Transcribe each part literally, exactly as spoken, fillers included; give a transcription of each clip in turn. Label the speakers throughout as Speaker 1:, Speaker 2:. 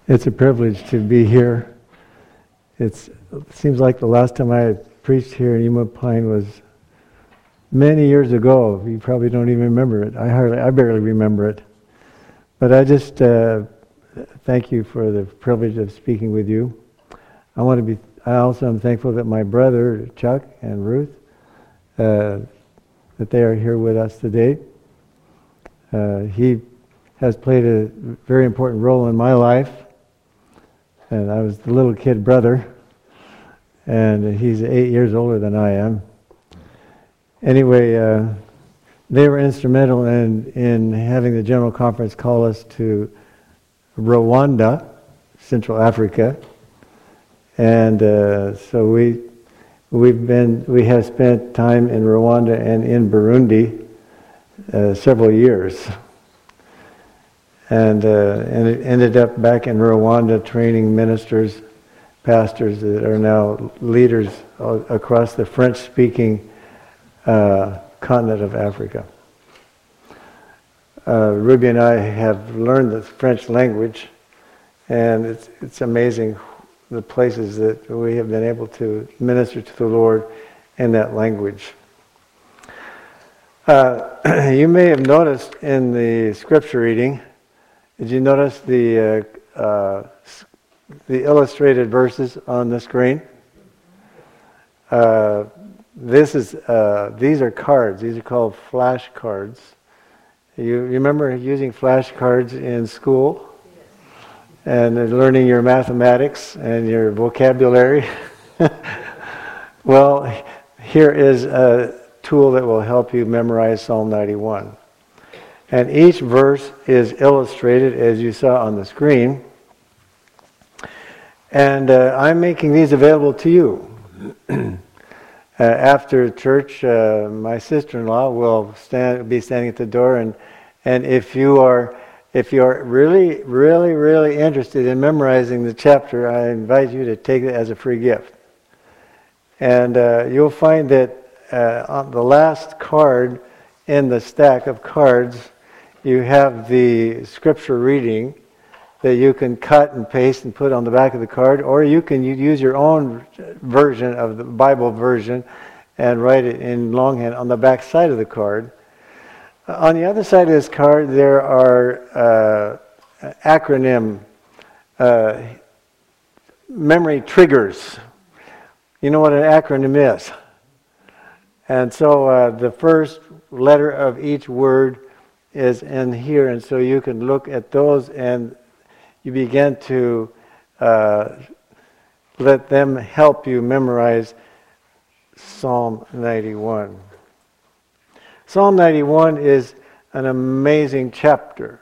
Speaker 1: It's a privilege to be here. It's, it seems like the last time I preached here in Emu Pine was many years ago. You probably don't even remember it. I hardly, I barely remember it. But I just uh, thank you for the privilege of speaking with you. I want to be. I also am thankful that my brother Chuck and Ruth, uh, that they are here with us today. Uh, he has played a very important role in my life. And I was the little kid brother, and he's eight years older than I am. Anyway, uh, they were instrumental in, in having the General Conference call us to Rwanda, Central Africa, and uh, so we we've been we have spent time in Rwanda and in Burundi uh, several years. And, uh, and it ended up back in Rwanda training ministers, pastors that are now leaders across the French-speaking uh, continent of Africa. Uh, Ruby and I have learned the French language, and it's, it's amazing the places that we have been able to minister to the Lord in that language. Uh, you may have noticed in the scripture reading. Did you notice the uh, uh, the illustrated verses on the screen? Uh, this is uh, these are cards. These are called flashcards. You remember using flashcards in school and learning your mathematics and your vocabulary? Well, here is a tool that will help you memorize Psalm ninety-one. And each verse is illustrated as you saw on the screen. And uh, I'm making these available to you. uh, after church, uh, my sister-in-law will stand, be standing at the door, and and if you are if you are really, really, really interested in memorizing the chapter, I invite you to take it as a free gift. And uh, you'll find that uh, on the last card in the stack of cards, you have the scripture reading that you can cut and paste and put on the back of the card, or you can use your own version of the Bible version and write it in longhand on the back side of the card. On the other side of this card, there are uh, acronym uh, memory triggers. You know what an acronym is. And so uh, the first letter of each word is in here, and so you can look at those and you begin to uh, let them help you memorize Psalm ninety-one. Psalm ninety-one is an amazing chapter,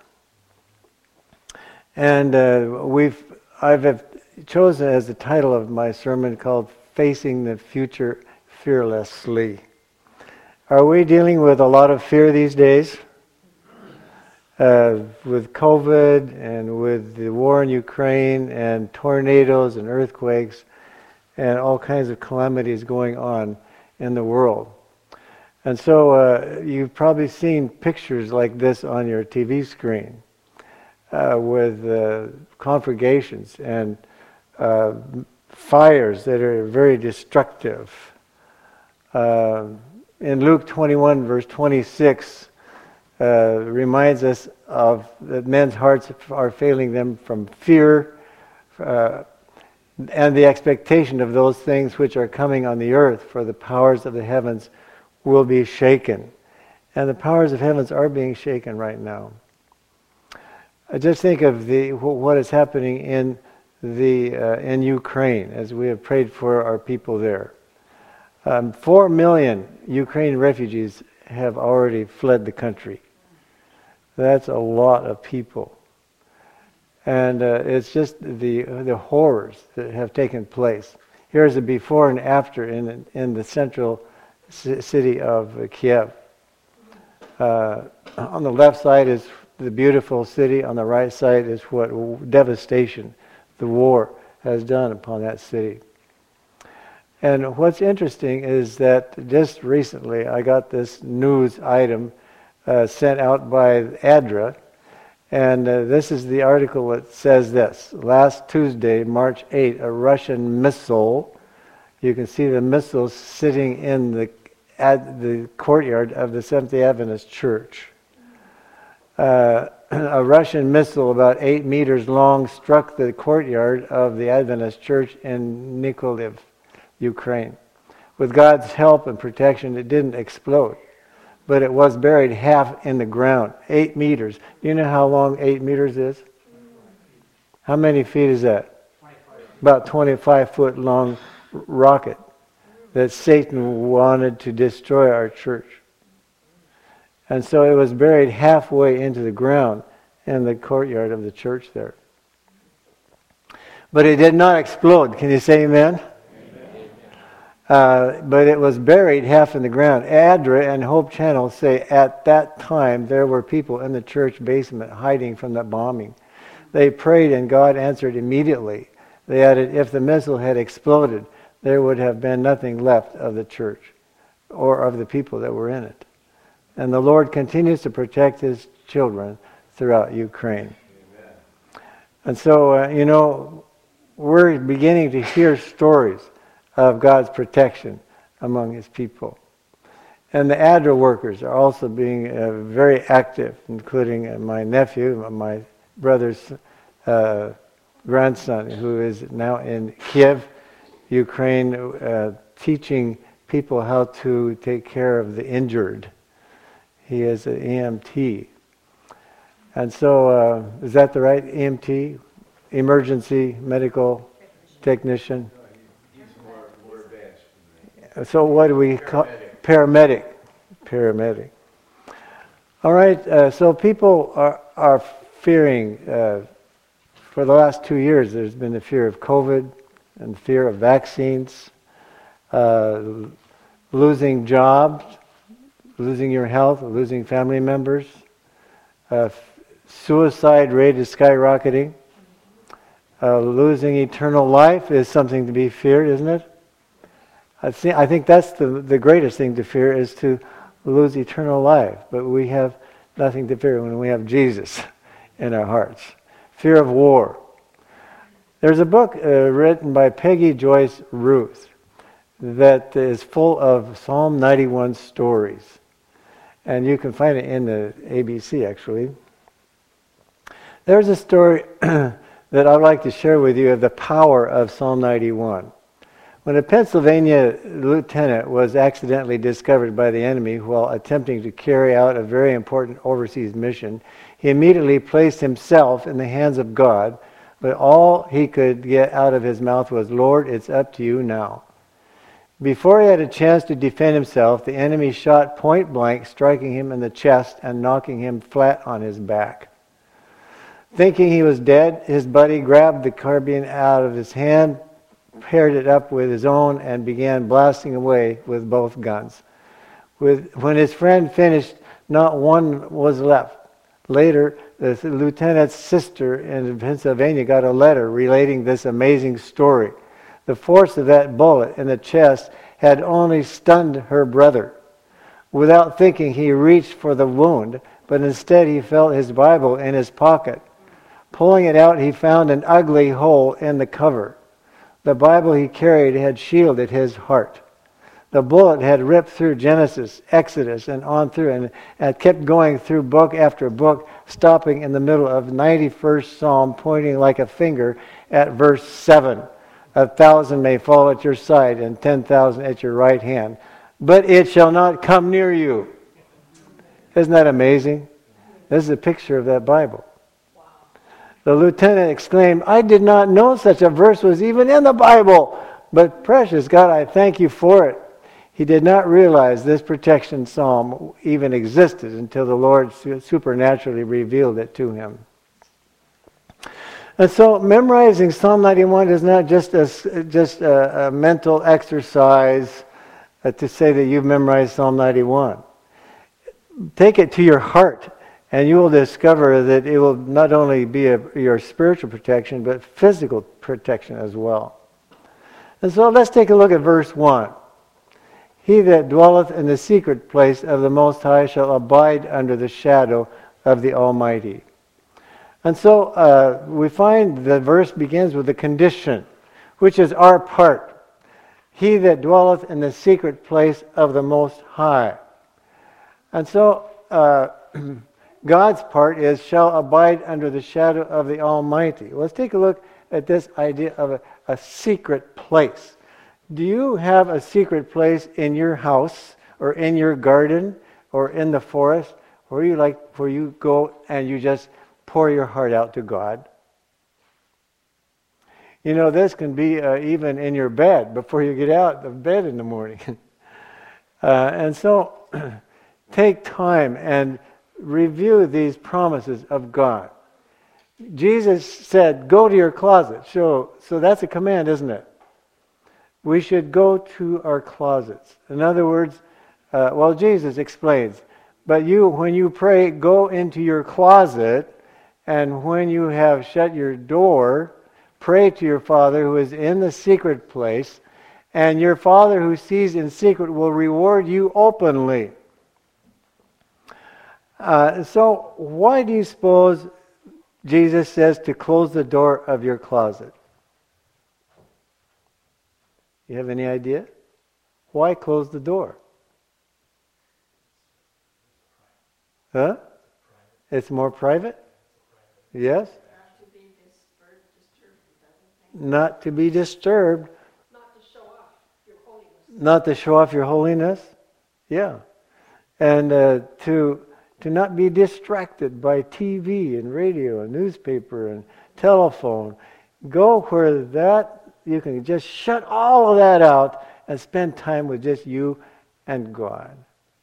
Speaker 1: and uh, we've I've have chosen as the title of my sermon called "Facing the Future Fearlessly." Are we dealing with a lot of fear these days? Uh, with COVID and with the war in Ukraine and tornadoes and earthquakes and all kinds of calamities going on in the world. And so uh, you've probably seen pictures like this on your T V screen uh, with uh, conflagrations and uh, fires that are very destructive. Uh, in Luke twenty-one, verse twenty-six, Uh, reminds us of that men's hearts are failing them from fear uh, and the expectation of those things which are coming on the earth, for the powers of the heavens will be shaken. And the powers of heavens are being shaken right now. I just think of the what is happening in the uh, in Ukraine as we have prayed for our people there. Um, Four million Ukrainian refugees have already fled the country. That's a lot of people. And uh, it's just the the horrors that have taken place. Here's a before and after in in the central c- city of Kiev. Uh, on the left side is the beautiful city. On the right side is what devastation the war has done upon that city. And what's interesting is that just recently I got this news item Uh, sent out by ADRA, And uh, this is the article that says this. Last Tuesday, March eighth, a Russian missile, you can see the missiles sitting in the, at the courtyard of the Seventh-day Adventist Church. Uh, a Russian missile about eight meters long struck the courtyard of the Adventist Church in Nikolaev, Ukraine. With God's help and protection, it didn't explode, but it was buried half in the ground, eight meters. Do you know how long eight meters is? How many feet is that? About twenty-five foot long rocket that Satan wanted to destroy our church. And so it was buried halfway into the ground in the courtyard of the church there. But it did not explode. Can you say amen? Uh, but it was buried half in the ground. Adra and Hope Channel say at that time there were people in the church basement hiding from that bombing. They prayed and God answered immediately. They added, if the missile had exploded, there would have been nothing left of the church or of the people that were in it. And the Lord continues to protect His children throughout Ukraine. Amen. And so, uh, you know, we're beginning to hear stories of God's protection among His people. And the A D R A workers are also being uh, very active, including uh, my nephew, my brother's uh, grandson, who is now in Kiev, Ukraine, uh, teaching people how to take care of the injured. He is an E M T. And so, uh, is that the right E M T? Emergency medical technician? So what do we call paramedic? Paramedic. All right. Uh, so people are are fearing. Uh, for the last two years, there's been the fear of COVID and the fear of vaccines, uh, losing jobs, losing your health, losing family members. Uh, suicide rate is skyrocketing. Uh, losing eternal life is something to be feared, isn't it? I think, I think that's the, the greatest thing to fear, is to lose eternal life. But we have nothing to fear when we have Jesus in our hearts. Fear of war. There's a book uh, written by Peggy Joyce Ruth that is full of Psalm ninety-one stories. And you can find it in the A B C, actually. There's a story that I'd like to share with you of the power of Psalm ninety-one. When a Pennsylvania lieutenant was accidentally discovered by the enemy while attempting to carry out a very important overseas mission, he immediately placed himself in the hands of God, but all he could get out of his mouth was, "Lord, it's up to you now." Before he had a chance to defend himself, the enemy shot point blank, striking him in the chest and knocking him flat on his back. Thinking he was dead, his buddy grabbed the carbine out of his hand, paired it up with his own, and began blasting away with both guns. With, when his friend finished, not one was left. Later, the lieutenant's sister in Pennsylvania got a letter relating this amazing story. The force of that bullet in the chest had only stunned her brother. Without thinking, he reached for the wound, but instead he felt his Bible in his pocket. Pulling it out, he found an ugly hole in the cover. The Bible he carried had shielded his heart. The bullet had ripped through Genesis, Exodus, and on through, and had kept going through book after book, stopping in the middle of ninety-first Psalm, pointing like a finger at verse seven. A thousand may fall at your side, and ten thousand at your right hand, but it shall not come near you. Isn't that amazing? This is a picture of that Bible. The lieutenant exclaimed, "I did not know such a verse was even in the Bible, but precious God, I thank you for it." He did not realize this protection psalm even existed until the Lord supernaturally revealed it to him. And so memorizing Psalm ninety-one is not just a, just a, a mental exercise uh, to say that you've memorized Psalm ninety-one. Take it to your heart, and you will discover that it will not only be a, your spiritual protection, but physical protection as well. And so let's take a look at verse one. "He that dwelleth in the secret place of the Most High shall abide under the shadow of the Almighty." And so uh, we find the verse begins with a condition, which is our part. He that dwelleth in the secret place of the Most High. And so uh, God's part is, shall abide under the shadow of the Almighty. Let's take a look at this idea of a, a secret place. Do you have a secret place in your house or in your garden or in the forest where you like where you go and you just pour your heart out to God? You know, this can be uh, even in your bed before you get out of bed in the morning. uh, and so take time and review these promises of God. Jesus said, go to your closet. So, so that's a command, isn't it? We should go to our closets. In other words, uh, well, Jesus explains, but you, when you pray, go into your closet, and when you have shut your door, pray to your Father who is in the secret place, and your Father who sees in secret will reward you openly. Uh, so why do you suppose Jesus says to close the door of your closet? You have any idea? Why close the door? Huh? It's more private? Yes?
Speaker 2: Not to be disturbed, disturbed,
Speaker 1: Not to be disturbed.
Speaker 2: Not to show off your holiness.
Speaker 1: Not to show off your holiness. Yeah. And uh, to to not be distracted by T V and radio and newspaper and telephone. Go where that you can just shut all of that out and spend time with just you and God.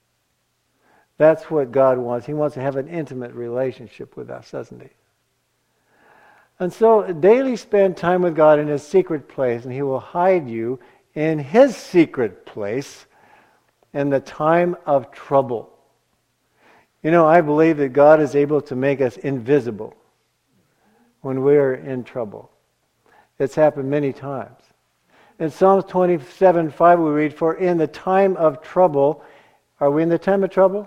Speaker 1: That's what God wants. He wants to have an intimate relationship with us, doesn't He? And so daily spend time with God in His secret place, and He will hide you in His secret place in the time of trouble. You know, I believe that God is able to make us invisible when we are in trouble. It's happened many times. In Psalms twenty-seven five we read, for in the time of trouble, are we in the time of trouble?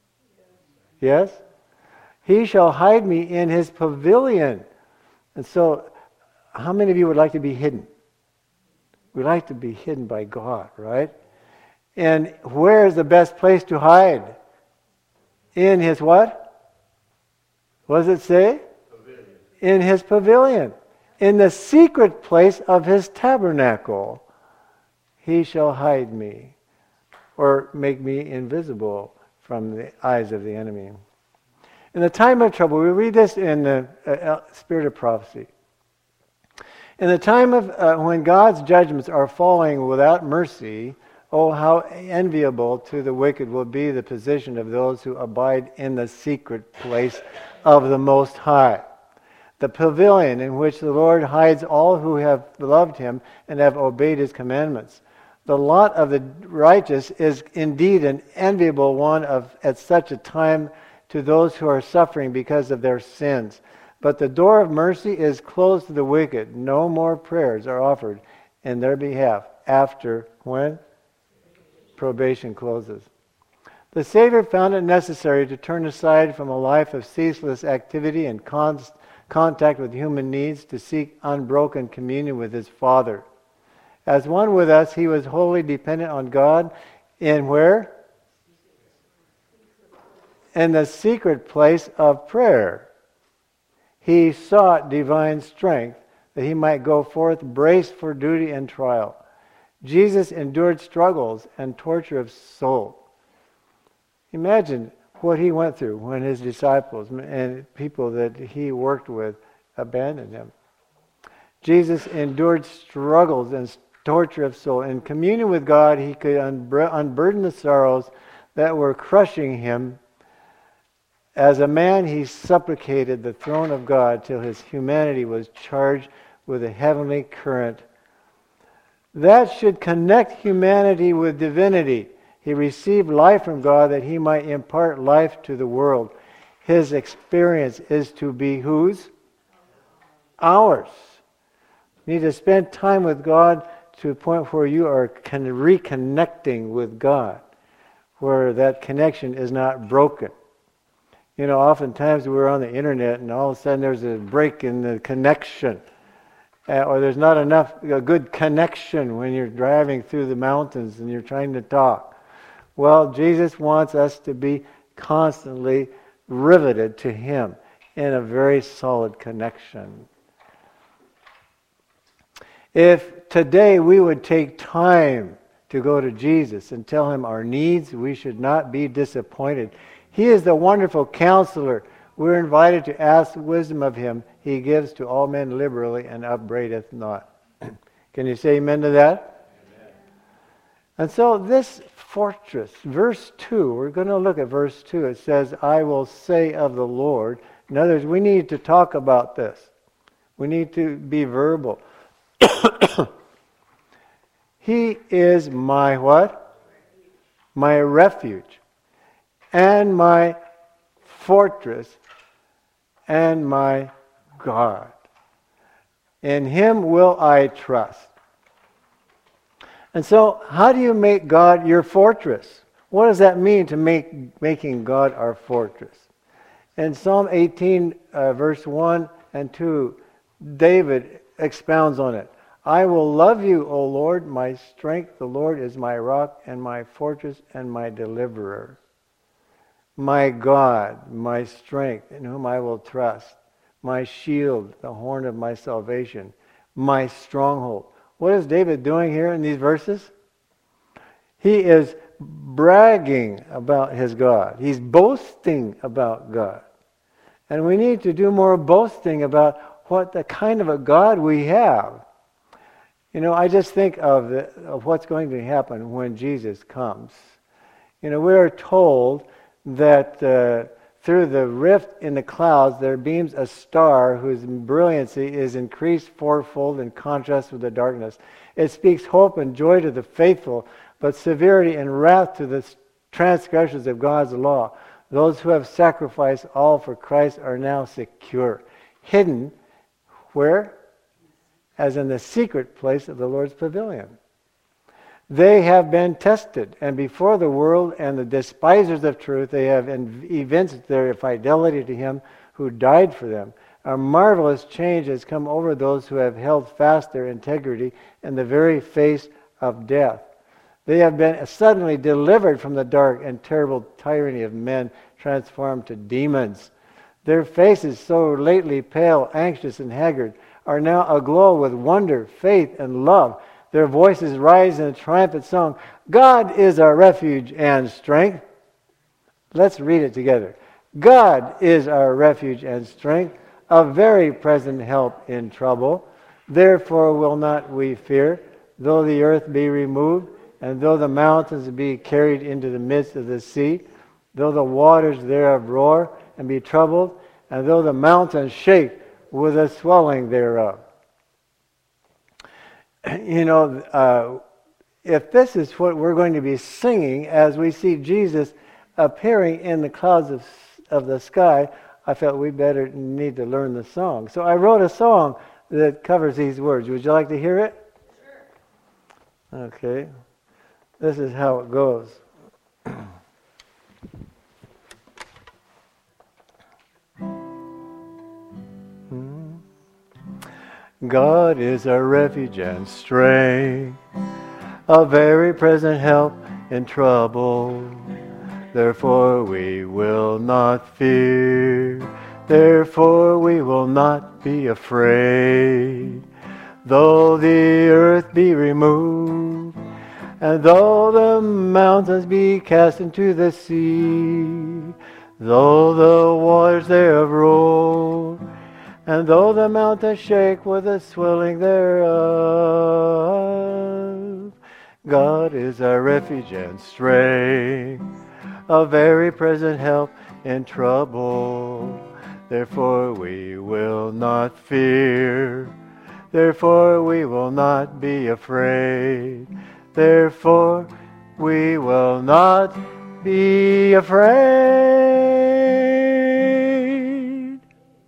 Speaker 1: Yes? He shall hide me in His pavilion. And so, how many of you would like to be hidden? We like to be hidden by God, right? And where is the best place to hide? In His what? What does it say?
Speaker 3: Pavilion.
Speaker 1: In His pavilion. In the secret place of His tabernacle. He shall hide me. Or make me invisible from the eyes of the enemy. In the time of trouble, we read this in the uh, Spirit of Prophecy. In the time of uh, when God's judgments are falling without mercy, oh, how enviable to the wicked will be the position of those who abide in the secret place of the Most High. The pavilion in which the Lord hides all who have loved Him and have obeyed His commandments. The lot of the righteous is indeed an enviable one of at such a time to those who are suffering because of their sins. But the door of mercy is closed to the wicked. No more prayers are offered in their behalf after when? Probation closes. The Savior found it necessary to turn aside from a life of ceaseless activity and con- contact with human needs to seek unbroken communion with His Father. As one with us, He was wholly dependent on God in where? In the secret place of prayer. He sought divine strength that He might go forth braced for duty and trial. Jesus endured struggles and torture of soul. Imagine what He went through when His disciples and people that He worked with abandoned Him. Jesus endured struggles and torture of soul. In communion with God, He could unburden the sorrows that were crushing Him. As a man, He supplicated the throne of God till His humanity was charged with a heavenly current. That should connect humanity with divinity. He received life from God that He might impart life to the world. His experience is to be whose? Ours. You need to spend time with God to a point where you are con- reconnecting with God, where that connection is not broken. You know, oftentimes we're on the internet and all of a sudden there's a break in the connection. Uh, or there's not enough, a good connection when you're driving through the mountains and you're trying to talk. Well, Jesus wants us to be constantly riveted to Him in a very solid connection. If today we would take time to go to Jesus and tell Him our needs, we should not be disappointed. He is the wonderful counselor. We're invited to ask wisdom of Him. He gives to all men liberally and upbraideth not. Can you say amen to that? Amen. And so this fortress, verse two, we're going to look at verse two. It says, I will say of the Lord. In other words, we need to talk about this. We need to be verbal. He is my what? My refuge. And my fortress. And my God. In Him will I trust. And so, how do you make God your fortress? What does that mean to make making God our fortress? In Psalm eighteen, uh, verse one and two, David expounds on it. I will love you, O Lord, my strength. The Lord is my rock and my fortress and my deliverer. My God, my strength, in whom I will trust. My shield, the horn of my salvation. My stronghold. What is David doing here in these verses? He is bragging about his God. He's boasting about God. And we need to do more boasting about what the kind of a God we have. You know, I just think of, the, of what's going to happen when Jesus comes. You know, we are told that uh, through the rift in the clouds there beams a star whose brilliancy is increased fourfold in contrast with the darkness. It speaks hope and joy to the faithful, but severity and wrath to the transgressors of God's law. Those who have sacrificed all for Christ are now secure. Hidden, where? As in the secret place of the Lord's pavilion. They have been tested, and before the world and the despisers of truth, they have evinced their fidelity to Him who died for them. A marvelous change has come over those who have held fast their integrity in the very face of death. They have been suddenly delivered from the dark and terrible tyranny of men transformed to demons. Their faces, so lately pale, anxious, and haggard, are now aglow with wonder, faith, and love. Their voices rise in a triumphant song. God is our refuge and strength. Let's read it together. God is our refuge and strength, a very present help in trouble. Therefore will not we fear, though the earth be removed, and though the mountains be carried into the midst of the sea, though the waters thereof roar and be troubled, and though the mountains shake with the swelling thereof. You know, uh, if this is what we're going to be singing as we see Jesus appearing in the clouds of, of the sky, I felt we better need to learn the song. So I wrote a song that covers these words. Would you like to hear it? Sure. Okay. This is how it goes. God is our refuge and strength, a very present help in trouble. Therefore we will not fear, therefore we will not be afraid. Though the earth be removed, and though the mountains be cast into the sea, though the waters thereof roar, and though the mountains shake with the swelling thereof, God is our refuge and strength, a very present help in trouble. Therefore we will not fear, therefore we will not be afraid. Therefore we will not be afraid.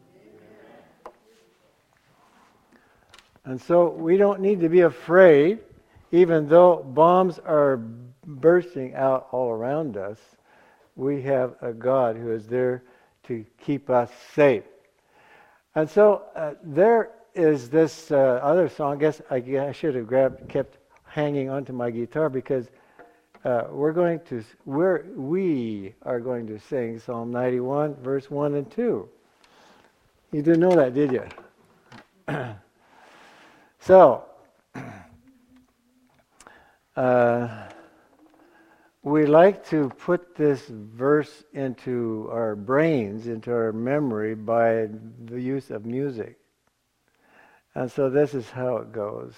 Speaker 1: And so we don't need to be afraid, even though bombs are bursting out all around us. We have a God who is there to keep us safe. And so uh, there is this uh, other song. I guess I, I should have grabbed, kept hanging onto my guitar because uh, we're going to we're we are going to sing Psalm ninety-one, verse one and two. You didn't know that, did you? So. Uh, we like to put this verse into our brains, into our memory, by the use of music. And so this is how it goes.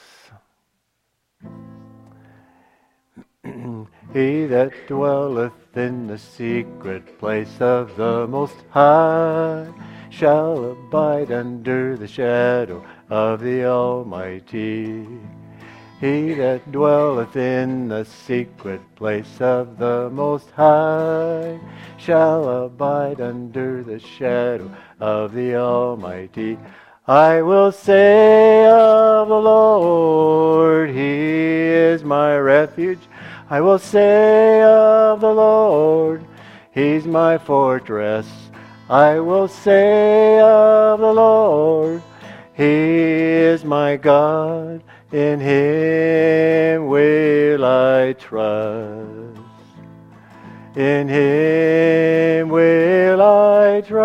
Speaker 1: He that dwelleth in the secret place of the Most High shall abide under the shadow of the Almighty. He that dwelleth in the secret place of the Most High shall abide under the shadow of the Almighty. I will say of the Lord, He is my refuge. I will say of the Lord, He's my fortress. I will say of the Lord, He is my God. In Him will I trust. In Him will I trust.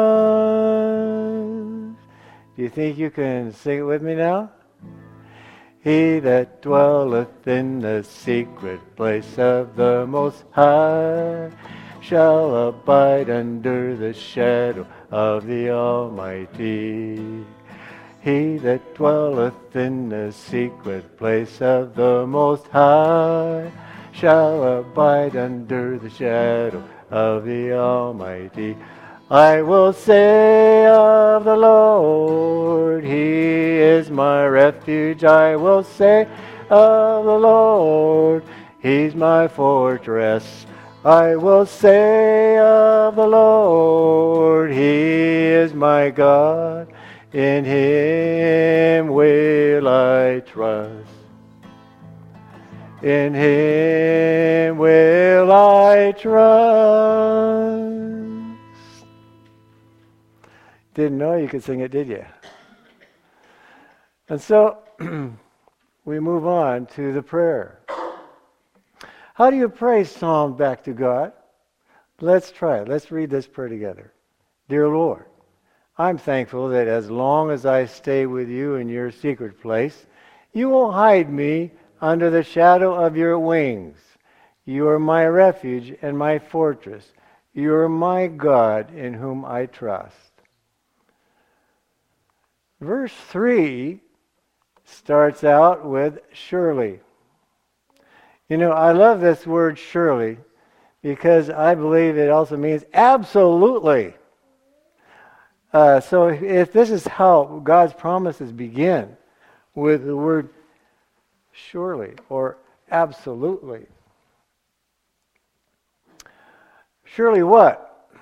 Speaker 1: Do you think you can sing it with me now? He that dwelleth in the secret place of the Most High shall abide under the shadow of the Almighty. He that dwelleth in the secret place of the Most High shall abide under the shadow of the Almighty. I will say of the Lord, He is my refuge. I will say of the Lord, He's my fortress. I will say of the Lord, He is my God. In Him will I trust. In Him will I trust. Didn't know you could sing it, did you? And so we move on to the prayer. How do you pray Psalm back to God? Let's try it. Let's read this prayer together. Dear Lord, I'm thankful that as long as I stay with you in your secret place, you will hide me under the shadow of your wings. You are my refuge and my fortress. You are my God in whom I trust. Verse three starts out with surely. You know, I love this word surely because I believe it also means absolutely. Uh, so if, if this is how God's promises begin, with the word surely or absolutely. Surely what?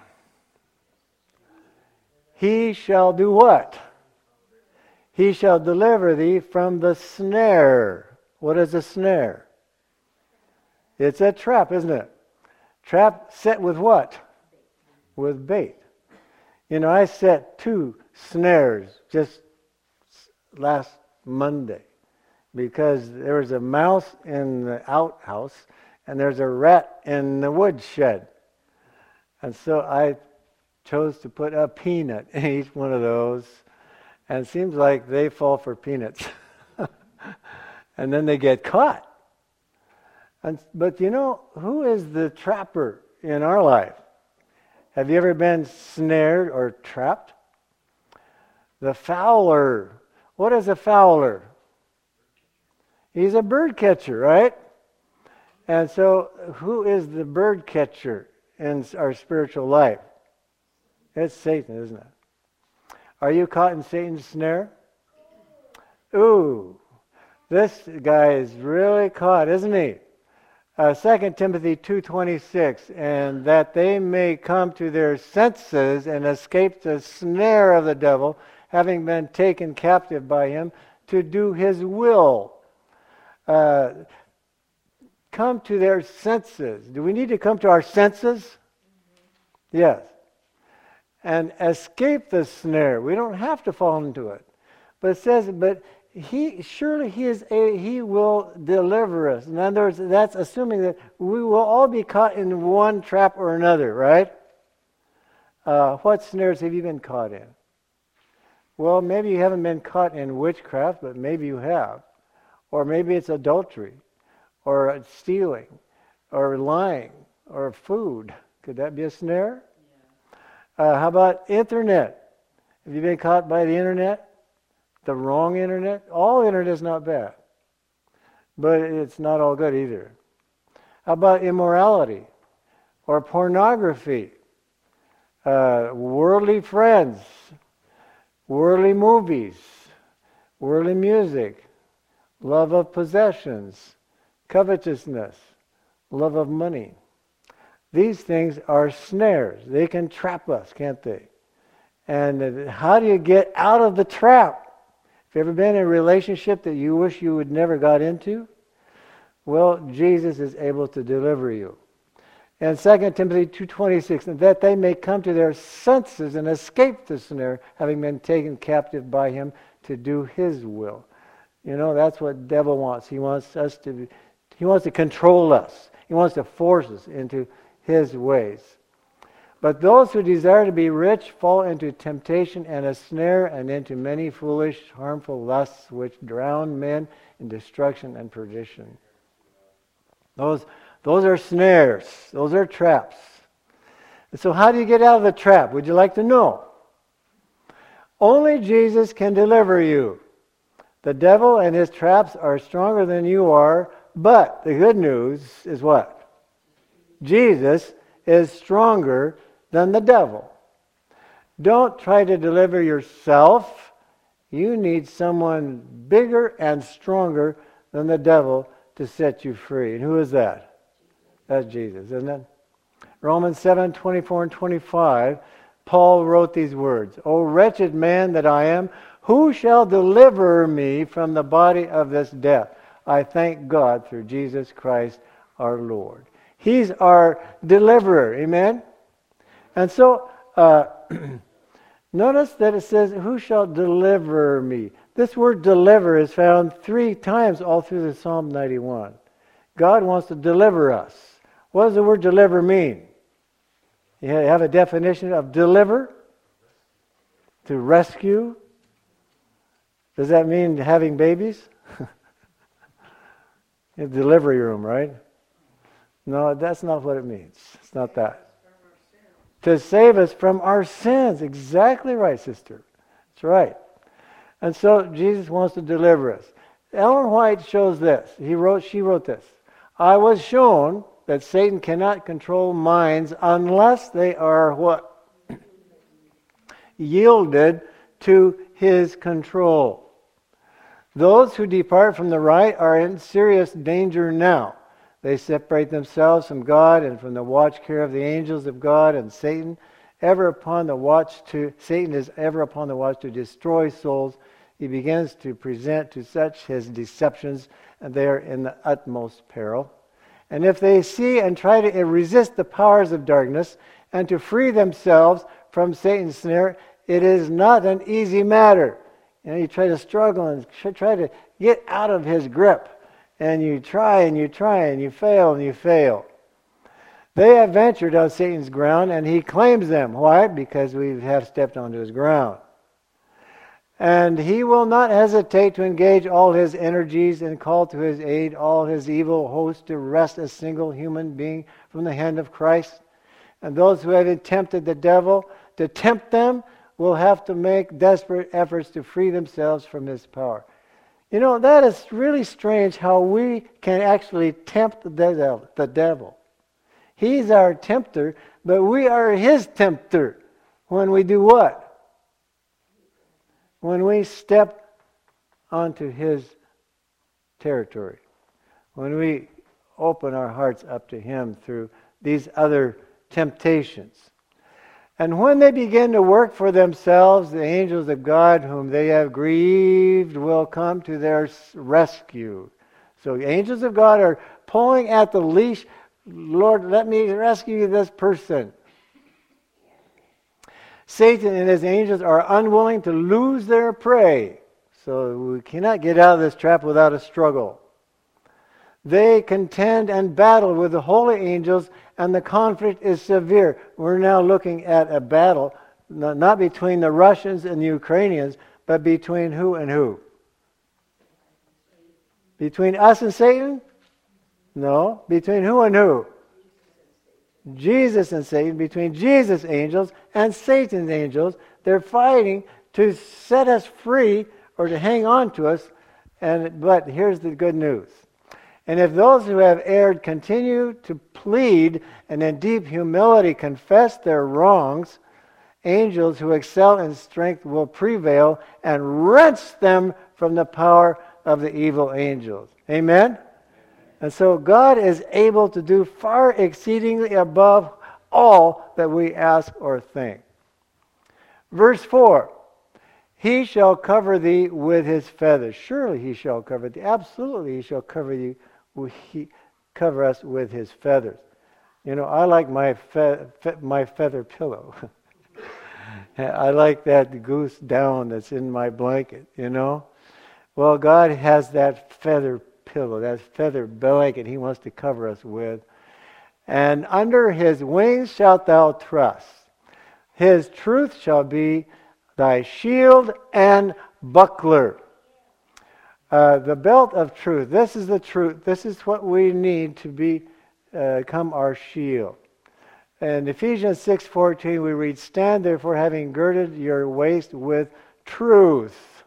Speaker 1: He shall do what? He shall deliver thee from the snare. What is a snare? It's a trap, isn't it? Trap set with what? With bait. You know, I set two snares just last Monday because there was a mouse in the outhouse and there's a rat in the woodshed. And so I chose to put a peanut in each one of those, and it seems like they fall for peanuts. And then they get caught. And, but you know, who is the trapper in our life? Have you ever been snared or trapped? The fowler. What is a fowler? He's a bird catcher, right? And so who is the bird catcher in our spiritual life? It's Satan, isn't it? Are you caught in Satan's snare? Ooh, this guy is really caught, isn't he? Uh, Second Timothy two twenty-six, and that they may come to their senses and escape the snare of the devil, having been taken captive by him to do his will. Uh, come to their senses. Do we need to come to our senses? Yes. and escape the snare. We don't have to fall into it. But it says, but he surely he is a, he will deliver us. In other words, that's assuming that we will all be caught in one trap or another, right? Uh, what snares have you been caught in? Well, maybe you haven't been caught in witchcraft, but maybe you have. Or maybe it's adultery, or stealing, or lying, or food. Could that be a snare? Yeah. Uh, how about internet? Have you been caught by the internet? The wrong internet? All internet is not bad, but it's not all good either. How about immorality, or pornography, uh, worldly friends, worldly movies, worldly music, love of possessions, covetousness, love of money. These things are snares. They can trap us, can't they? And how do you get out of the trap? Have you ever been in a relationship that you wish you would never got into? Well, Jesus is able to deliver you. And Second Timothy two twenty-six, that they may come to their senses and escape the snare, having been taken captive by him to do his will. You know, that's what the devil wants. He wants us to, he wants to control us. He wants to force us into his ways. But those who desire to be rich fall into temptation and a snare, and into many foolish, harmful lusts, which drown men in destruction and perdition. Those, those are snares. Those are traps. And so how do you get out of the trap? Would you like to know? Only Jesus can deliver you. The devil and his traps are stronger than you are, but the good news is what? Jesus is stronger than the devil. Don't try to deliver yourself. You need someone bigger and stronger than the devil to set you free. And who is that? That's Jesus, isn't it? Romans seven, twenty-four and twenty-five, Paul wrote these words, O wretched man that I am, who shall deliver me from the body of this death? I thank God through Jesus Christ our Lord. He's our deliverer, amen? And so, uh, notice that it says, who shall deliver me? This word deliver is found three times all through the Psalm ninety-one. God wants to deliver us. What does the word deliver mean? You have a definition of deliver? To rescue? Does that mean having babies? In a delivery room, right? No, that's not what it means. It's not that. To save us from our sins. Exactly right, sister. That's right. And so Jesus wants to deliver us. Ellen White shows this. He wrote, she wrote this. I was shown that Satan cannot control minds unless they are what? Yielded to his control. Those who depart from the right are in serious danger now. They separate themselves from God and from the watch care of the angels of God, and Satan ever upon the watch to Satan is ever upon the watch to destroy souls. He begins to present to such his deceptions, and they are in the utmost peril. And if they see and try to resist the powers of darkness and to free themselves from Satan's snare, it is not an easy matter. You know, you try to struggle and try to get out of his grip. And you try and you try and you fail and you fail. They have ventured on Satan's ground and he claims them. Why? Because we have stepped onto his ground. And he will not hesitate to engage all his energies and call to his aid all his evil hosts to wrest a single human being from the hand of Christ. And those who have tempted the devil to tempt them will have to make desperate efforts to free themselves from his power. You know, that is really strange how we can actually tempt the devil. The devil. He's our tempter, but we are his tempter when we do what? When we step onto his territory. When we open our hearts up to him through these other temptations. And when they begin to work for themselves, the angels of God whom they have grieved will come to their rescue. So the angels of God are pulling at the leash. Lord, let me rescue this person. Satan and his angels are unwilling to lose their prey. So we cannot get out of this trap without a struggle. They contend and battle with the holy angels, and the conflict is severe. We're now looking at a battle, not between the Russians and the Ukrainians, but between who and who? Between us and Satan? No. Between who and who? Jesus and Satan. Between Jesus' angels and Satan's angels. They're fighting to set us free or to hang on to us. And but here's the good news. And if those who have erred continue to plead and in deep humility confess their wrongs, angels who excel in strength will prevail and wrench them from the power of the evil angels. Amen? And so God is able to do far exceedingly above all that we ask or think. Verse four, He shall cover thee with his feathers. Surely he shall cover thee. Absolutely he shall cover you. He cover us with his feathers. You know, I like my fe- fe- my feather pillow. I like that goose down that's in my blanket, you know. Well, God has that feather pillow, that feather blanket he wants to cover us with. And under his wings shalt thou trust. His truth shall be thy shield and buckler. Uh, the belt of truth. This is the truth. This is what we need to be, uh, become our shield. In Ephesians six fourteen we read, Stand therefore having girded your waist with truth.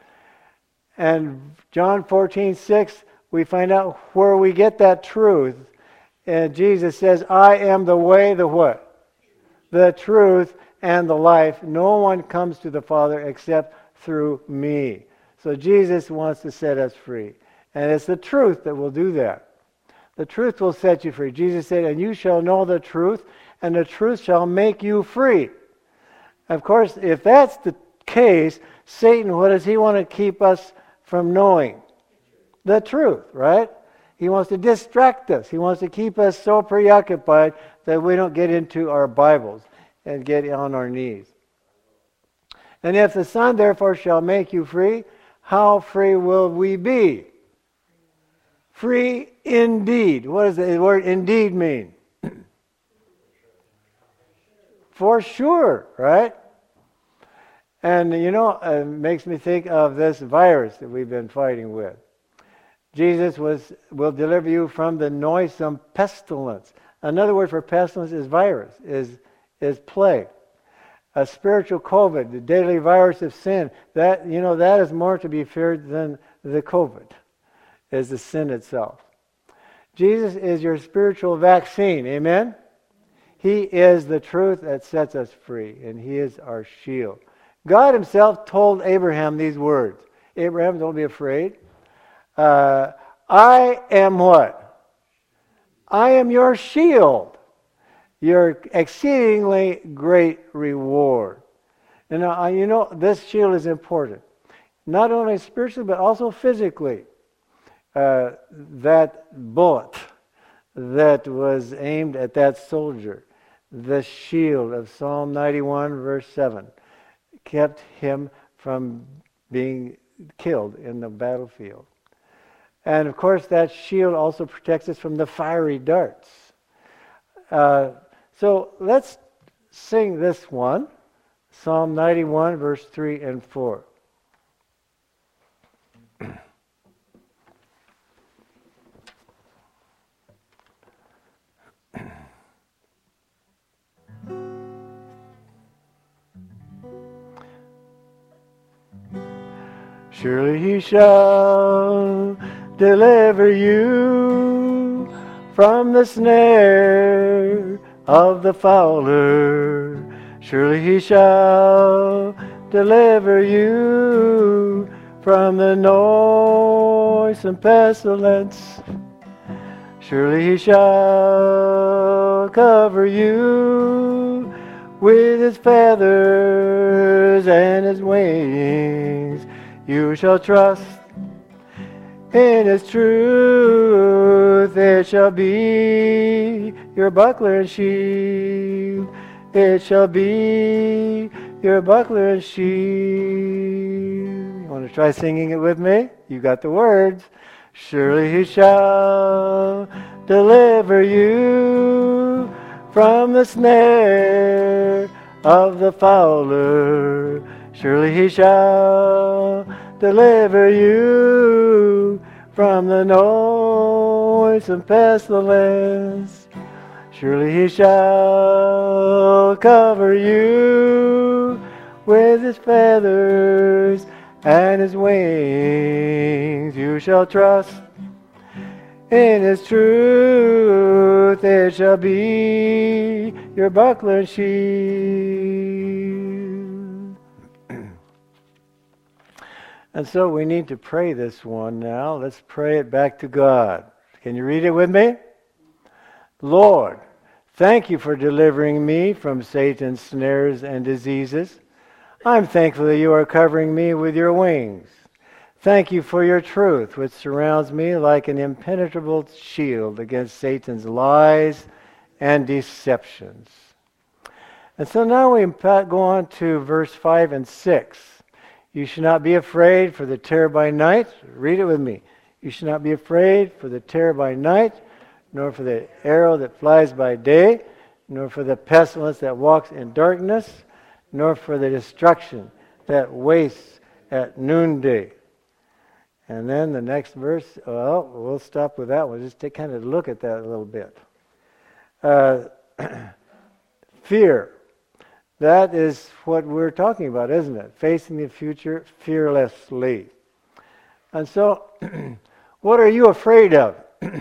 Speaker 1: And John fourteen six we find out where we get that truth. And Jesus says, I am the way, the what? The truth and the life. No one comes to the Father except through me. So Jesus wants to set us free. And it's the truth that will do that. The truth will set you free. Jesus said, and you shall know the truth, and the truth shall make you free. Of course, if that's the case, Satan, what does he want to keep us from knowing? The truth, right? He wants to distract us. He wants to keep us so preoccupied that we don't get into our Bibles and get on our knees. And if the Son therefore shall make you free, how free will we be? Free indeed. What does the word indeed mean? For sure, right? And you know, it makes me think of this virus that we've been fighting with. Jesus was will deliver you from the noisome pestilence. Another word for pestilence is virus, is, is plague. A spiritual COVID, the daily virus of sin, that, you know, that is more to be feared than the COVID, is the sin itself. Jesus is your spiritual vaccine, amen? He is the truth that sets us free, and he is our shield. God himself told Abraham these words. Abraham, don't be afraid. Uh, I am what? I am your shield. Your exceedingly great reward. And uh, you know, this shield is important. Not only spiritually, but also physically. Uh, that bullet that was aimed at that soldier, the shield of Psalm ninety-one, verse seven, kept him from being killed in the battlefield. And of course, that shield also protects us from the fiery darts. Uh, So let's sing this one, Psalm ninety-one, verse three and four. Surely he shall deliver you from the snare of the fowler. Surely he shall deliver you from the noisome pestilence. Surely he shall cover you with his feathers and his wings. You shall trust in his truth. It shall be your buckler and shield. it shall be your buckler and shield. You want to try singing it with me? You got the words. Surely he shall deliver you from the snare of the fowler. Surely he shall deliver you from the noisome pestilence. Surely he shall cover you with his feathers, and his wings you shall trust. In his truth it shall be your buckler and shield. And so we need to pray this one now. Let's pray it back to God. Can you read it with me? Lord, thank you for delivering me from Satan's snares and diseases. I'm thankful that you are covering me with your wings. Thank you for your truth, which surrounds me like an impenetrable shield against Satan's lies and deceptions. And so now we go on to verse five and six. You should not be afraid for the terror by night. Read it with me. You should not be afraid for the terror by night, nor for the arrow that flies by day, nor for the pestilence that walks in darkness, nor for the destruction that wastes at noonday. And then the next verse, well, we'll stop with that one. Just take kind of look at that a little bit. Uh, fear. That is what we're talking about, isn't it? Facing the future fearlessly. And so, what are you afraid of?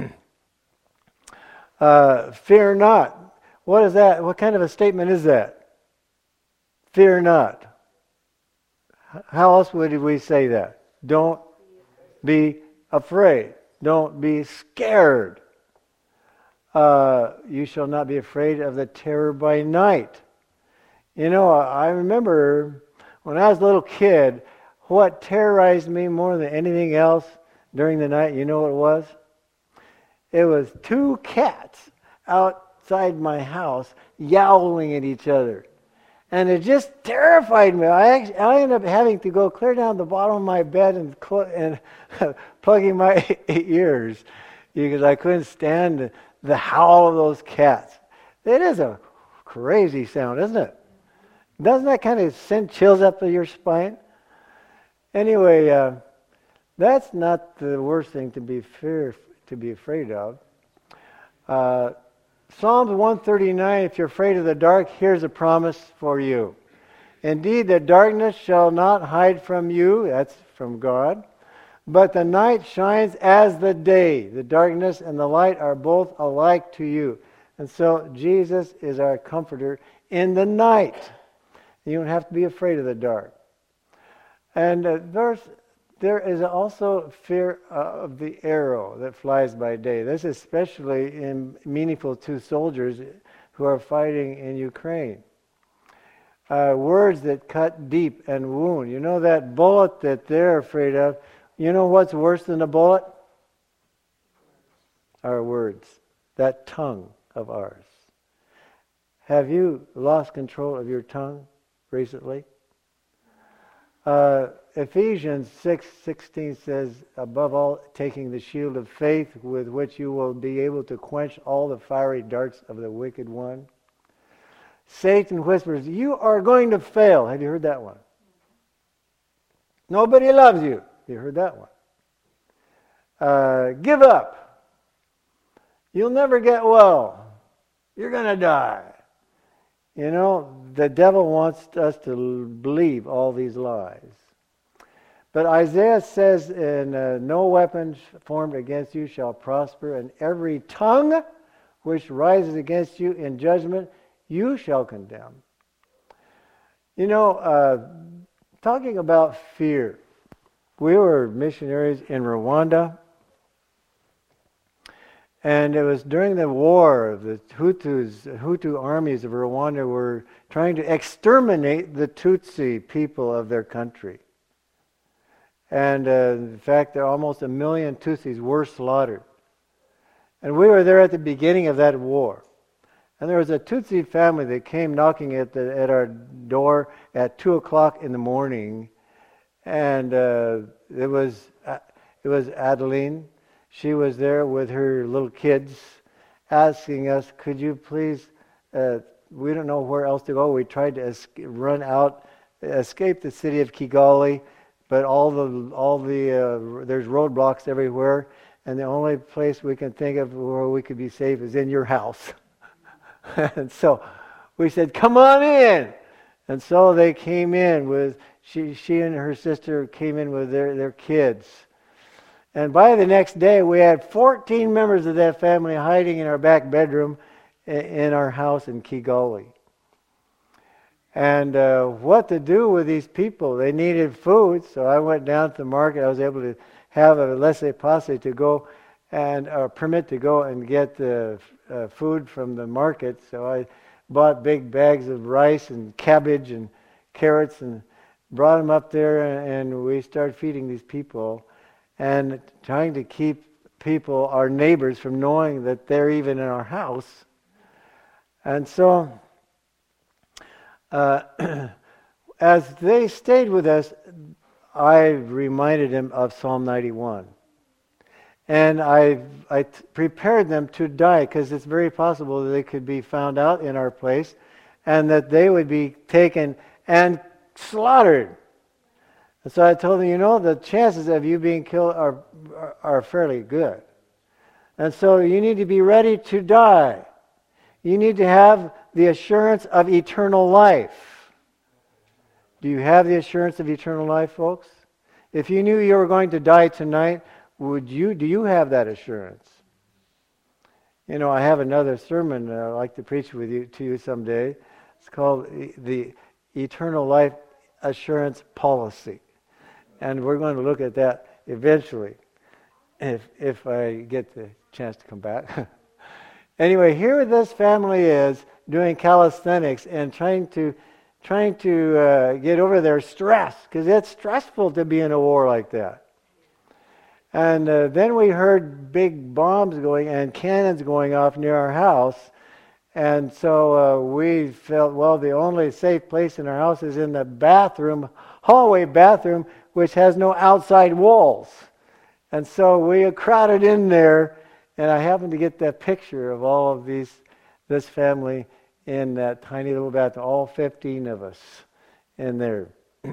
Speaker 1: uh, fear not. What is that? What kind of a statement is that? Fear not. How else would we say that? Don't be afraid. Don't be scared. Uh, you shall not be afraid of the terror by night. You know, I remember when I was a little kid, what terrorized me more than anything else during the night, you know what it was? It was two cats outside my house yowling at each other. And it just terrified me. I actually, I ended up having to go clear down the bottom of my bed and, cl- and plugging my ears because I couldn't stand the, the howl of those cats. It is a crazy sound, isn't it? Doesn't that kind of send chills up your spine? Anyway, uh, that's not the worst thing to be fear to be afraid of. Uh, Psalms one thirty-nine, if you're afraid of the dark, here's a promise for you. Indeed, the darkness shall not hide from you, that's from God, but the night shines as the day. The darkness and the light are both alike to you. And so Jesus is our comforter in the night. You don't have to be afraid of the dark. And uh, there's, there is also fear of the arrow that flies by day. This is especially in, meaningful to soldiers who are fighting in Ukraine. Uh, words that cut deep and wound. You know that bullet that they're afraid of? You know what's worse than a bullet? Our words. That tongue of ours. Have you lost control of your tongue recently? Uh, Ephesians six sixteen says, above all, taking the shield of faith with which you will be able to quench all the fiery darts of the wicked one. Satan whispers, you are going to fail. Have you heard that one? Nobody loves you. You heard that one. Uh, give up. You'll never get well. You're going to die. You know, the devil wants us to believe all these lies. But Isaiah says, in uh, no weapon formed against you shall prosper, and every tongue which rises against you in judgment, you shall condemn. You know, uh, talking about fear, we were missionaries in Rwanda, and it was during the war, the Hutus, Hutu armies of Rwanda were trying to exterminate the Tutsi people of their country. And uh, in fact, there almost a million Tutsis were slaughtered. And we were there at the beginning of that war. And there was a Tutsi family that came knocking at the at our door at two o'clock in the morning, and uh, it was uh, it was Adeline. She was there with her little kids, asking us, "Could you please? Uh, we don't know where else to go. We tried to es- run out, escape the city of Kigali, but all the all the uh, there's roadblocks everywhere, and the only place we can think of where we could be safe is in your house." And so we said, "Come on in." And so they came in with, she she and her sister came in with their, their kids. And by the next day, we had fourteen members of that family hiding in our back bedroom in our house in Kigali. And uh, what to do with these people? They needed food, so I went down to the market. I was able to have a laissez-passer to go and a permit to go and get the uh, food from the market. So I bought big bags of rice and cabbage and carrots and brought them up there, and, and we started feeding these people and trying to keep people, our neighbors, from knowing that they're even in our house. And so uh, as they stayed with us, I reminded them of Psalm ninety-one. And I I t- prepared them to die, because it's very possible that they could be found out in our place and that they would be taken and slaughtered. And so I told them, you know, the chances of you being killed are, are, are fairly good. And so you need to be ready to die. You need to have the assurance of eternal life. Do you have the assurance of eternal life, folks? If you knew you were going to die tonight, Would you? Do you have that assurance? You know, I have another sermon that I'd like to preach with you to you someday. It's called the Eternal Life Assurance Policy, and we're going to look at that eventually, if if I get the chance to come back. Anyway, here this family is doing calisthenics and trying to trying to uh, get over their stress, because it's stressful to be in a war like that. And uh, then we heard big bombs going and cannons going off near our house. And so uh, we felt, well, the only safe place in our house is in the bathroom, hallway bathroom, which has no outside walls. And so we crowded in there, and I happened to get that picture of all of these, this family in that tiny little bathroom, all fifteen of us in there.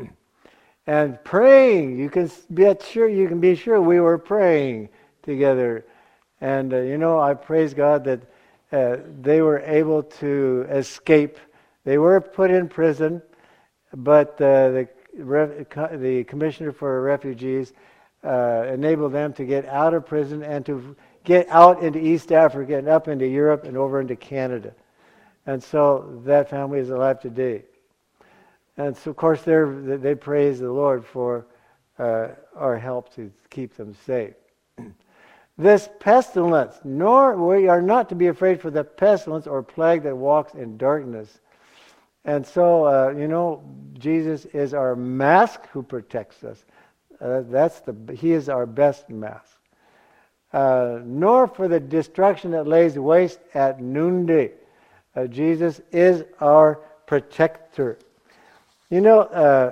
Speaker 1: And praying, you can be sure you can be sure we were praying together, and uh, you know I praise God that uh, they were able to escape. They were put in prison, but uh, the the Commissioner for Refugees uh, enabled them to get out of prison and to get out into East Africa and up into Europe and over into Canada, and so that family is alive today. And so, of course, they they praise the Lord for uh, our help to keep them safe. This pestilence, nor we are not to be afraid for the pestilence or plague that walks in darkness. And so, uh, you know, Jesus is our mask who protects us. Uh, that's the He is our best mask. Uh, nor for the destruction that lays waste at noonday. Uh, Jesus is our protector. You know, uh,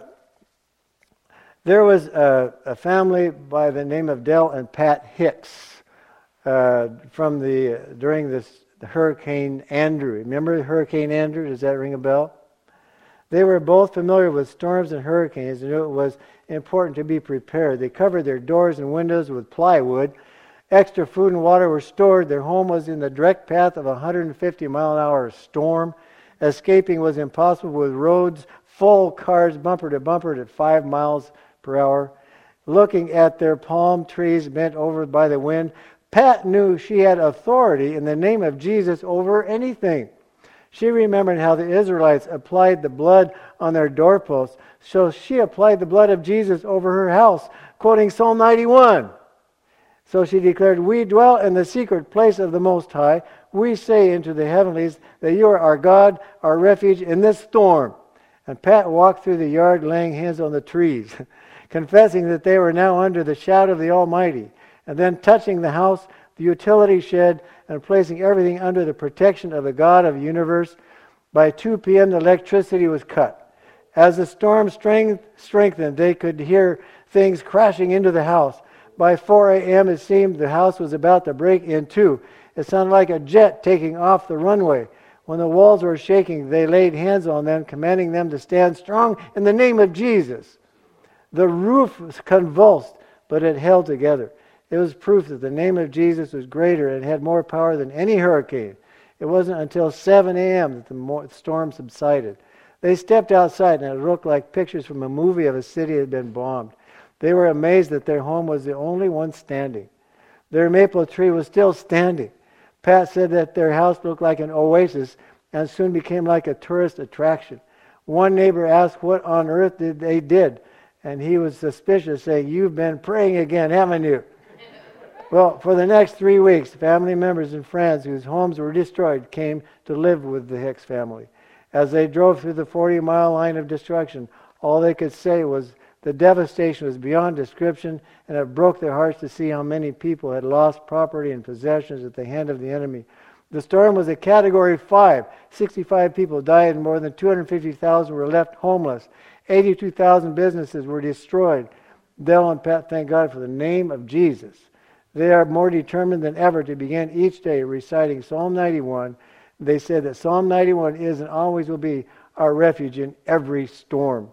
Speaker 1: there was a, a family by the name of Del and Pat Hicks uh, from the during this the Hurricane Andrew. Remember Hurricane Andrew? Does that ring a bell? They were both familiar with storms and hurricanes and knew it was important to be prepared. They covered their doors and windows with plywood. Extra food and water were stored. Their home was in the direct path of a one hundred fifty mile an hour storm. Escaping was impossible with roads full, cars bumper to bumper at five miles per hour. Looking at their palm trees bent over by the wind, Pat knew she had authority in the name of Jesus over anything. She remembered how the Israelites applied the blood on their doorposts, so she applied the blood of Jesus over her house, quoting Psalm ninety-one. So she declared, "We dwell in the secret place of the Most High. We say into the heavenlies that you are our God, our refuge in this storm." And Pat walked through the yard laying hands on the trees, confessing that they were now under the shadow of the Almighty. And then touching the house the utility shed, and placing everything under the protection of the God of the universe. By two p.m. the electricity was cut. As the storm strengthened, they could hear things crashing into the house. By four a.m. it seemed the house was about to break in two. It sounded like a jet taking off the runway. When the walls were shaking, they laid hands on them, commanding them to stand strong in the name of Jesus. The roof was convulsed, but it held together. It was proof that the name of Jesus was greater and had more power than any hurricane. It wasn't until seven a.m. that the storm subsided. They stepped outside, and it looked like pictures from a movie of a city that had been bombed. They were amazed that their home was the only one standing. Their maple tree was still standing. Pat said that their house looked like an oasis and soon became like a tourist attraction. One neighbor asked what on earth did they did, and he was suspicious, saying, "You've been praying again, haven't you?" Well, for the next three weeks, family members and friends whose homes were destroyed came to live with the Hicks family. As they drove through the forty-mile line of destruction, all they could say was the devastation was beyond description, and it broke their hearts to see how many people had lost property and possessions at the hand of the enemy. The storm was a Category five. sixty-five people died and more than two hundred fifty thousand were left homeless. eighty-two thousand businesses were destroyed. Dell and Pat thank God for the name of Jesus. They are more determined than ever to begin each day reciting Psalm ninety-one. They said that Psalm ninety-one is and always will be our refuge in every storm.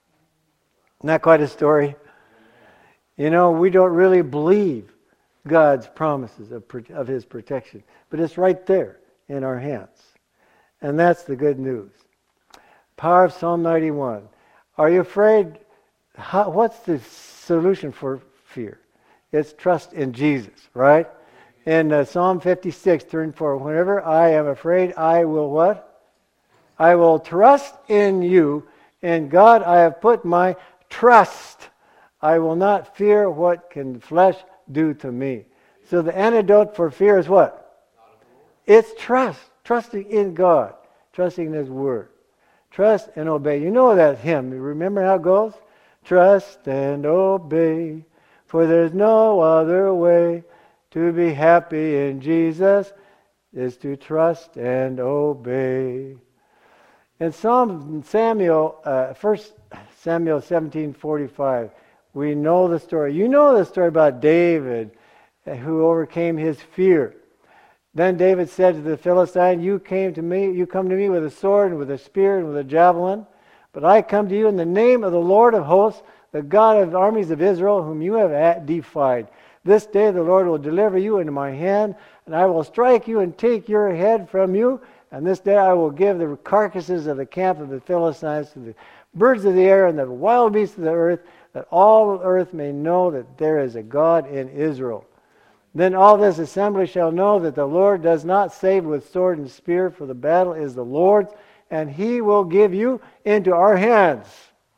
Speaker 1: Not quite a story. You know, we don't really believe God's promises of, of His protection, but it's right there in our hands. And that's the good news. Power of Psalm ninety-one. Are you afraid? How, what's the solution for fear? It's trust in Jesus, right? In uh, Psalm fifty-six, turn forward. Whenever I am afraid, I will what? I will trust in you. In God I have put my trust. I will not fear what can flesh do to me. So the antidote for fear is what? It's trust. Trusting in God. Trusting in His Word. Trust and obey. You know that hymn. You remember how it goes? Trust and obey. For there's no other way to be happy in Jesus is to trust and obey. In Psalm Samuel, uh, First Samuel seventeen forty-five, we know the story. You know the story about David, who overcame his fear. Then David said to the Philistine, "You came to me. You come to me with a sword and with a spear and with a javelin, but I come to you in the name of the Lord of hosts, the God of the armies of Israel, whom you have defied. This day the Lord will deliver you into my hand, and I will strike you and take your head from you. And this day I will give the carcasses of the camp of the Philistines to the birds of the air and the wild beasts of the earth, that all the earth may know that there is a God in Israel. Then all this assembly shall know that the Lord does not save with sword and spear, for the battle is the Lord's, and He will give you into our hands."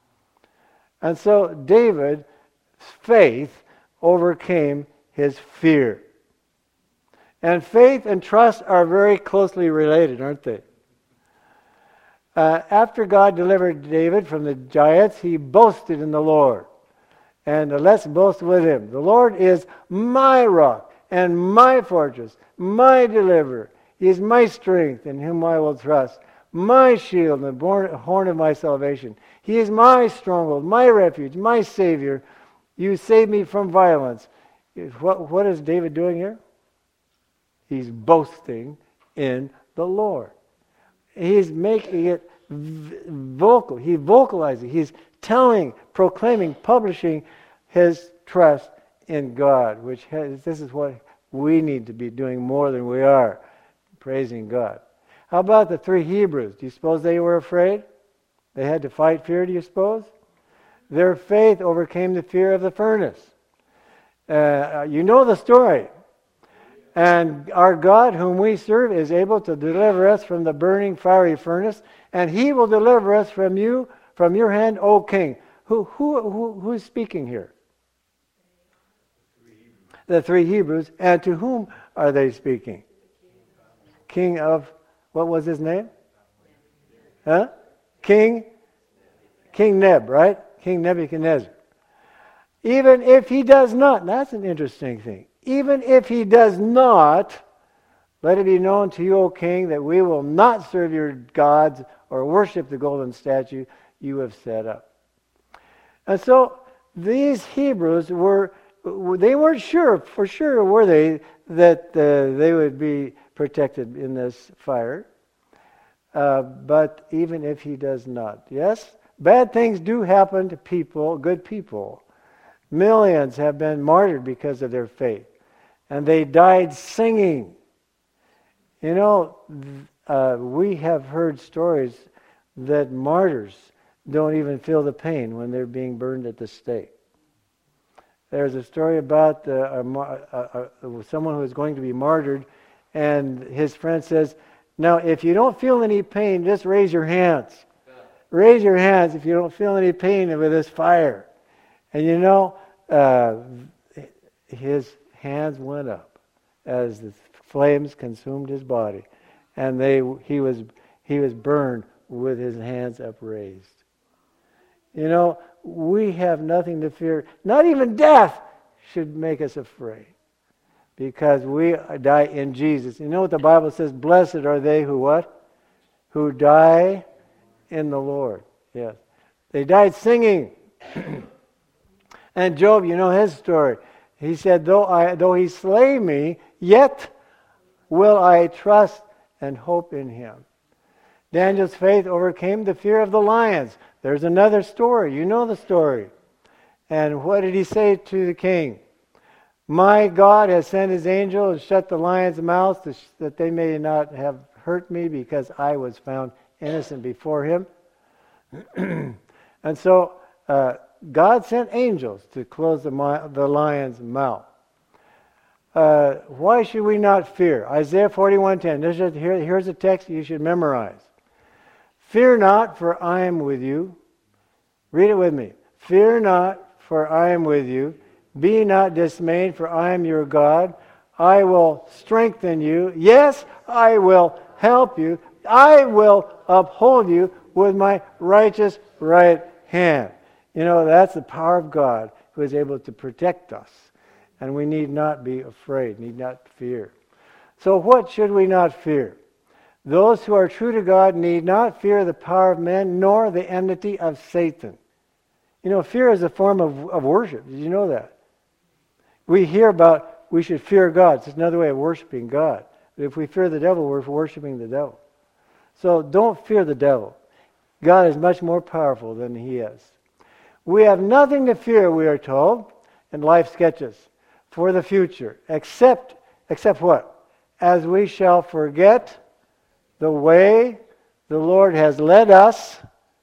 Speaker 1: And so David's faith overcame his fear. And faith and trust are very closely related, aren't they? Uh, after God delivered David from the giants, he boasted in the Lord. And uh, let's boast with him. The Lord is my rock and my fortress, my deliverer. He is my strength in whom I will trust, my shield and the horn of my salvation. He is my stronghold, my refuge, my Savior. You save me from violence. What, what is David doing here? He's boasting in the Lord. He's making it vocal. He's vocalizing. He's telling, proclaiming, publishing his trust in God, which has, this is what we need to be doing more than we are, praising God. How about the three Hebrews? Do you suppose they were afraid? They had to fight fear, do you suppose? Their faith overcame the fear of the furnace. Uh, you know the story. And our God, whom we serve, is able to deliver us from the burning fiery furnace, and He will deliver us from you, from your hand, O King. Who, who, who, who is speaking here? The three Hebrews. And to whom are they speaking? King of, what was his name? Huh? King? King Neb, right? King Nebuchadnezzar. Even if he does not, that's an interesting thing. Even if he does not, let it be known to you, O king, that we will not serve your gods or worship the golden statue you have set up. And so these Hebrews were, they weren't sure, for sure were they, that uh, they would be protected in this fire. Uh, but even if he does not. Yes, bad things do happen to people, good people. Millions have been martyred because of their faith. And they died singing. You know, uh, we have heard stories that martyrs don't even feel the pain when they're being burned at the stake. There's a story about uh, a, a, a, someone who is going to be martyred, and his friend says, now, if you don't feel any pain, just raise your hands. Raise your hands if you don't feel any pain with this fire. And you know, uh, his hands went up as the flames consumed his body, and they he was he was burned with his hands upraised. You know, we have nothing to fear. Not even death should make us afraid, because we die in Jesus. You know what the Bible says? Blessed are they who what? Who die in the Lord. Yes. They died singing. And Job, you know his story. He said, though I though he slay me, yet will I trust and hope in him. Daniel's faith overcame the fear of the lions. There's another story. You know the story. And what did he say to the king? My God has sent his angel and shut the lions' mouths to sh- that they may not have hurt me, because I was found innocent before him. And so uh, God sent angels to close the, mi- the lion's mouth. Uh, why should we not fear? Isaiah forty-one ten. This is, here, here's a text you should memorize. Fear not, for I am with you. Read it with me. Fear not, for I am with you. Be not dismayed, for I am your God. I will strengthen you. Yes, I will help you. I will uphold you with my righteous right hand. You know, that's the power of God, who is able to protect us. And we need not be afraid, need not fear. So what should we not fear? Those who are true to God need not fear the power of men, nor the enmity of Satan. You know, fear is a form of, of worship. Did you know that? We hear about we should fear God. It's another way of worshiping God. But if we fear the devil, we're worshiping the devil. So don't fear the devil. God is much more powerful than he is. We have nothing to fear, we are told, in Life Sketches, for the future, except, except what? As we shall forget the way the Lord has led us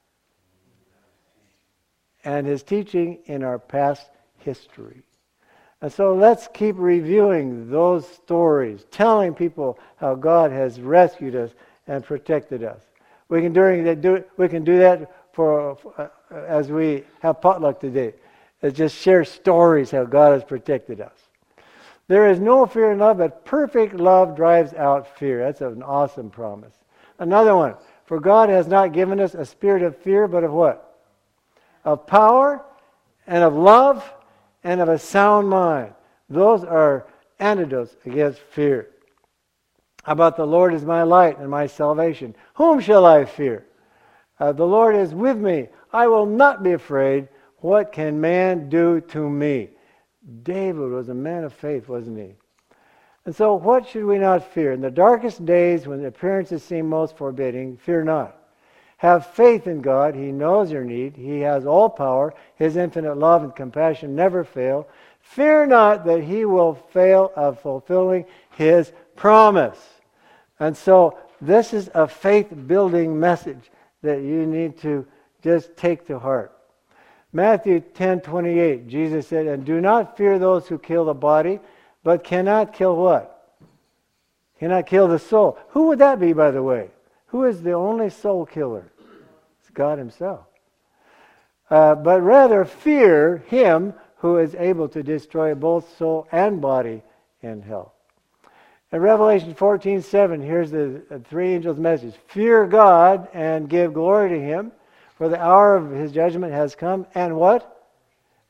Speaker 1: and his teaching in our past history. And so let's keep reviewing those stories, telling people how God has rescued us and protected us. We can during that do we can do that for uh, as we have potluck today. It's just share stories how God has protected us. There is no fear in love, but perfect love drives out fear. That's an awesome promise. Another one. For God has not given us a spirit of fear, but of what? Of power and of love and of a sound mind. Those are antidotes against fear. How about the Lord is my light and my salvation? Whom shall I fear? Uh, the Lord is with me. I will not be afraid. What can man do to me? David was a man of faith, wasn't he? And so what should we not fear? In the darkest days when the appearances seem most forbidding, fear not. Have faith in God. He knows your need. He has all power. His infinite love and compassion never fail. Fear not that he will fail of fulfilling his promise. And so this is a faith-building message that you need to just take to heart. Matthew ten twenty-eight, Jesus said, and do not fear those who kill the body, but cannot kill what? Cannot kill the soul. Who would that be, by the way? Who is the only soul killer? It's God himself. Uh, but rather fear him who is able to destroy both soul and body in hell. In Revelation fourteen seven, here's the three angels' message. Fear God and give glory to him, for the hour of his judgment has come. And what?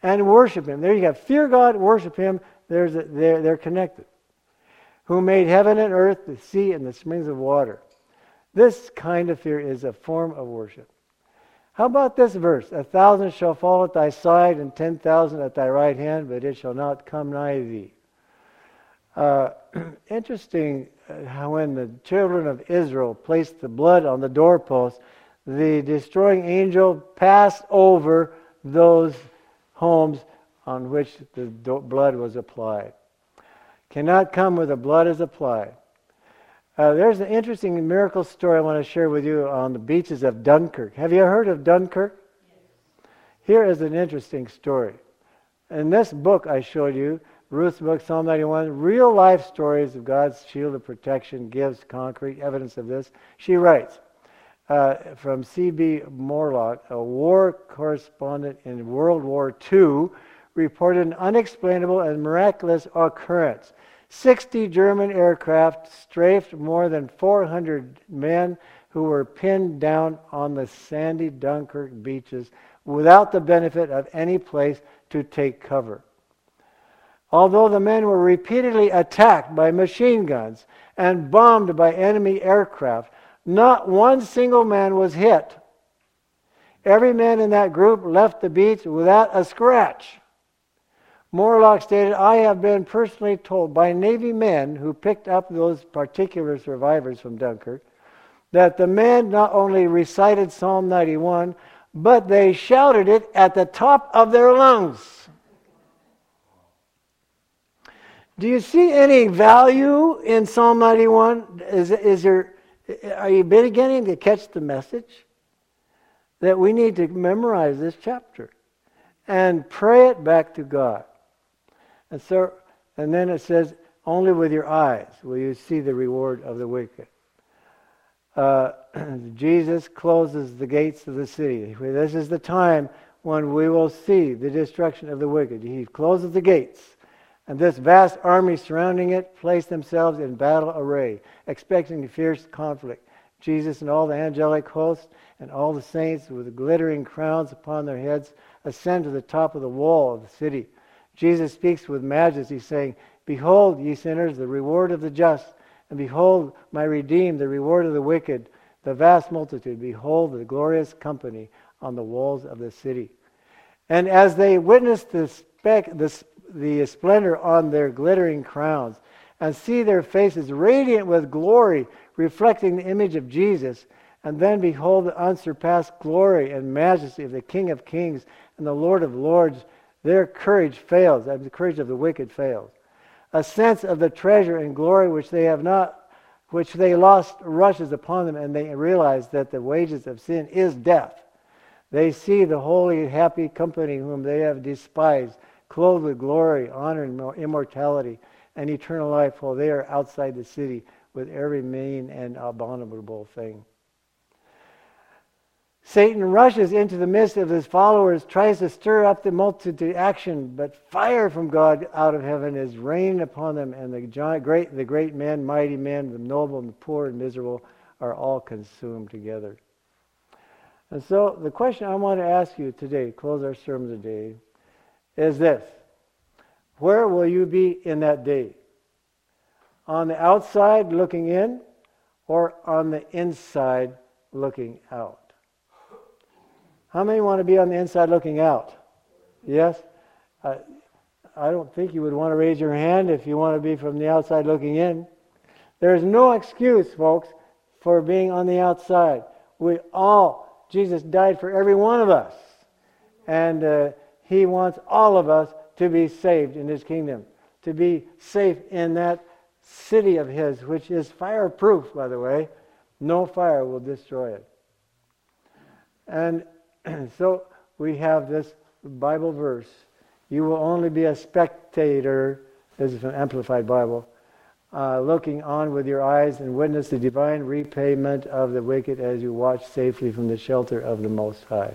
Speaker 1: and worship him. There you have fear God, worship him. There's a, they're, they're connected. Who made heaven and earth, the sea, and the springs of water. This kind of fear is a form of worship. How about this verse? A thousand shall fall at thy side, and ten thousand at thy right hand, but it shall not come nigh thee. Uh, interesting uh, how when the children of Israel placed the blood on the doorpost, the destroying angel passed over those homes on which the do- blood was applied. Cannot come where the blood is applied. Uh, there's an interesting miracle story I want to share with you on the beaches of Dunkirk. Have you heard of Dunkirk? Yes. Here is an interesting story. In this book I showed you, Ruth's book, Psalm ninety-one, real life stories of God's shield of protection gives concrete evidence of this. She writes, uh, from C B Morlock, a war correspondent in World War Two, reported an unexplainable and miraculous occurrence. sixty German aircraft strafed more than four hundred men who were pinned down on the sandy Dunkirk beaches without the benefit of any place to take cover. Although the men were repeatedly attacked by machine guns and bombed by enemy aircraft, not one single man was hit. Every man in that group left the beach without a scratch. Morlock stated, I have been personally told by Navy men who picked up those particular survivors from Dunkirk that the men not only recited Psalm ninety-one, but they shouted it at the top of their lungs. Do you see any value in Psalm ninety-one? Is, is there, are you beginning to catch the message? That we need to memorize this chapter and pray it back to God. And so, and then it says, only with your eyes will you see the reward of the wicked. Uh, Jesus closes the gates of the city. This is the time when we will see the destruction of the wicked. He closes the gates. And this vast army surrounding it place themselves in battle array, expecting fierce conflict. Jesus and all the angelic hosts and all the saints with glittering crowns upon their heads ascend to the top of the wall of the city. Jesus speaks with majesty, saying, Behold, ye sinners, the reward of the just, and behold, my redeemed, the reward of the wicked, the vast multitude. Behold, the glorious company on the walls of the city. And as they witness the, spec, the, the splendor on their glittering crowns, and see their faces radiant with glory, reflecting the image of Jesus, and then behold the unsurpassed glory and majesty of the King of Kings and the Lord of Lords, their courage fails, and the courage of the wicked fails. A sense of the treasure and glory which they have not, which they lost, rushes upon them, and they realize that the wages of sin is death. They see the holy, happy company whom they have despised, clothed with glory, honor, and immortality, and eternal life, while they are outside the city with every mean and abominable thing. Satan rushes into the midst of his followers, tries to stir up the multitude to action, but fire from God out of heaven is raining upon them, and the giant, great, the great men, mighty men, the noble and the poor and miserable are all consumed together. And so the question I want to ask you today, close our sermon today, is this. Where will you be in that day? On the outside looking in, or on the inside looking out? How many want to be on the inside looking out? Yes? Uh, I don't think you would want to raise your hand if you want to be from the outside looking in. There's no excuse, folks, for being on the outside. We all, Jesus died for every one of us. And uh, He wants all of us to be saved in His kingdom. To be safe in that city of His, which is fireproof, by the way. No fire will destroy it. And so we have this Bible verse. You will only be a spectator, this is an Amplified Bible, uh, looking on with your eyes and witness the divine repayment of the wicked as you watch safely from the shelter of the Most High.